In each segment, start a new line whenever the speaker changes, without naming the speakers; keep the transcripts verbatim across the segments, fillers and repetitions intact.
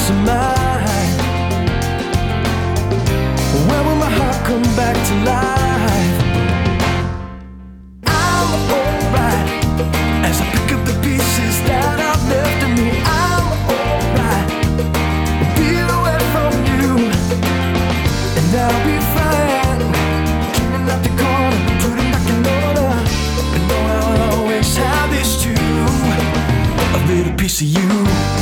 peace of mind? When will my heart come back to life? I'm alright as I pick up the pieces that I've left of me. I'm alright, being away from you, and I'll be fine. Cleaning up the corner, putting back in order. I know I'll always have this too, a little piece of you.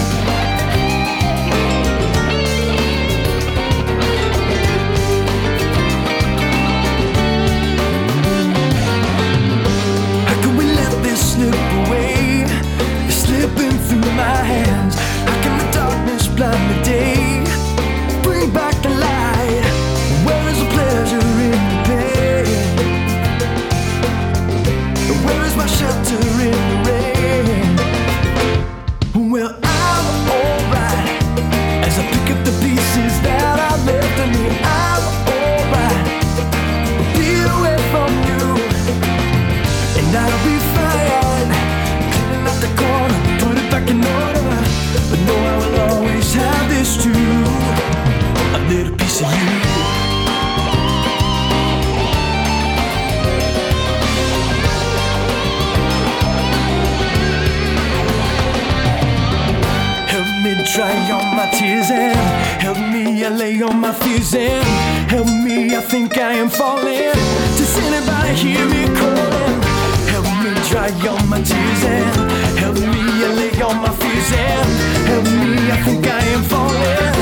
Slip away, it's slipping through my hands. How can the darkness blind the day? Bring back the light. Where is the pleasure in the pain? Where is my shelter in the rain? Well, I'm alright as I pick up the pieces that I left of me. I'm alright, be away from you, and I'll be fine. The corner, put it back in order. But know I will always have this too, a little piece of you. Help me dry all my tears and help me allay all my fears and help me, I think I am falling. Does anybody hear me calling? Help me dry all my tears and help me allay all my fears and help me, I think I am falling.